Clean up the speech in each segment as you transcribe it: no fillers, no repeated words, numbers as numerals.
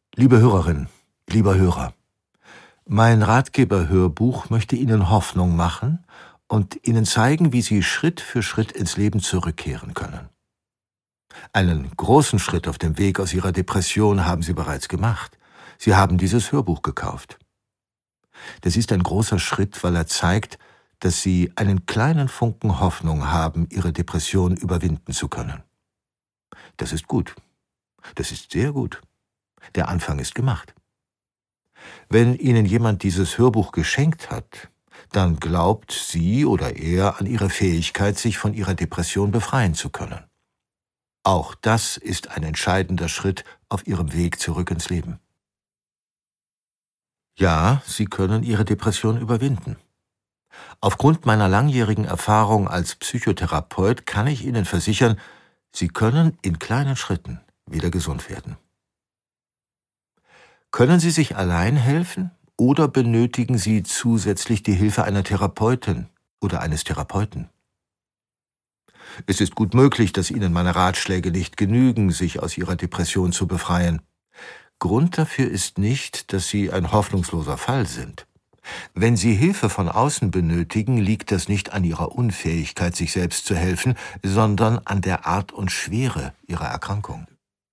Liebe Hörerin, lieber Hörer, mein Ratgeber-Hörbuch möchte Ihnen Hoffnung machen und Ihnen zeigen, wie Sie Schritt für Schritt ins Leben zurückkehren können. Einen großen Schritt auf dem Weg aus Ihrer Depression haben Sie bereits gemacht. Sie haben dieses Hörbuch gekauft. Das ist ein großer Schritt, weil er zeigt, dass Sie einen kleinen Funken Hoffnung haben, Ihre Depression überwinden zu können. Das ist gut. Das ist sehr gut. Der Anfang ist gemacht. Wenn Ihnen jemand dieses Hörbuch geschenkt hat, dann glaubt sie oder er an Ihre Fähigkeit, sich von Ihrer Depression befreien zu können. Auch das ist ein entscheidender Schritt auf Ihrem Weg zurück ins Leben. Ja, Sie können Ihre Depression überwinden. Aufgrund meiner langjährigen Erfahrung als Psychotherapeut kann ich Ihnen versichern, Sie können in kleinen Schritten wieder gesund werden. Können Sie sich allein helfen oder benötigen Sie zusätzlich die Hilfe einer Therapeutin oder eines Therapeuten? Es ist gut möglich, dass Ihnen meine Ratschläge nicht genügen, sich aus Ihrer Depression zu befreien. Grund dafür ist nicht, dass Sie ein hoffnungsloser Fall sind. Wenn Sie Hilfe von außen benötigen, liegt das nicht an Ihrer Unfähigkeit, sich selbst zu helfen, sondern an der Art und Schwere Ihrer Erkrankung.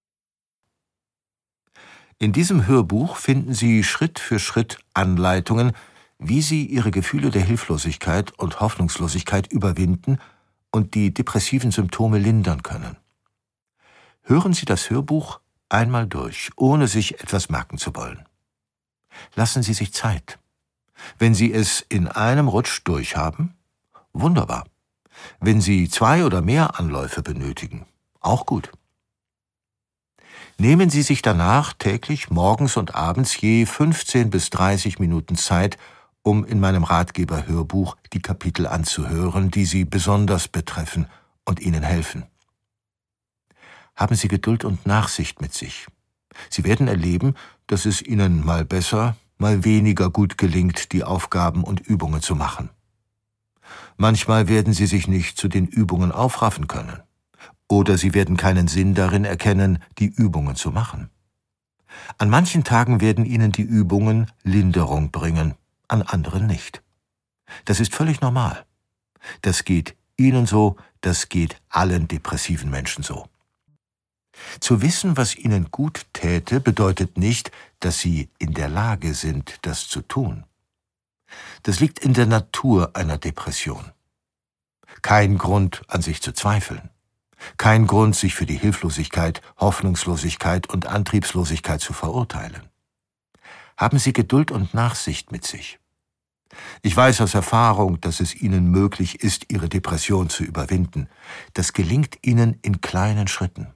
In diesem Hörbuch finden Sie Schritt für Schritt Anleitungen, wie Sie Ihre Gefühle der Hilflosigkeit und Hoffnungslosigkeit überwinden und die depressiven Symptome lindern können. Hören Sie das Hörbuch einmal durch, ohne sich etwas merken zu wollen. Lassen Sie sich Zeit. Wenn Sie es in einem Rutsch durchhaben, wunderbar. Wenn Sie 2 oder mehr Anläufe benötigen, auch gut. Nehmen Sie sich danach täglich morgens und abends je 15 bis 30 Minuten Zeit, um in meinem Ratgeber-Hörbuch die Kapitel anzuhören, die Sie besonders betreffen und Ihnen helfen. Haben Sie Geduld und Nachsicht mit sich. Sie werden erleben, dass es Ihnen mal besser, mal weniger gut gelingt, die Aufgaben und Übungen zu machen. Manchmal werden Sie sich nicht zu den Übungen aufraffen können. Oder Sie werden keinen Sinn darin erkennen, die Übungen zu machen. An manchen Tagen werden Ihnen die Übungen Linderung bringen, an anderen nicht. Das ist völlig normal. Das geht Ihnen so, das geht allen depressiven Menschen so. Zu wissen, was Ihnen gut täte, bedeutet nicht, dass Sie in der Lage sind, das zu tun. Das liegt in der Natur einer Depression. Kein Grund, an sich zu zweifeln. Kein Grund, sich für die Hilflosigkeit, Hoffnungslosigkeit und Antriebslosigkeit zu verurteilen. Haben Sie Geduld und Nachsicht mit sich. Ich weiß aus Erfahrung, dass es Ihnen möglich ist, Ihre Depression zu überwinden. Das gelingt Ihnen in kleinen Schritten.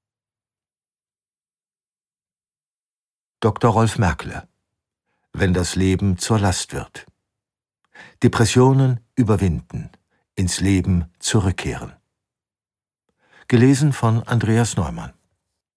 Dr. Rolf Merkle. Wenn das Leben zur Last wird. Depressionen überwinden, ins Leben zurückkehren. Gelesen von Andreas Neumann.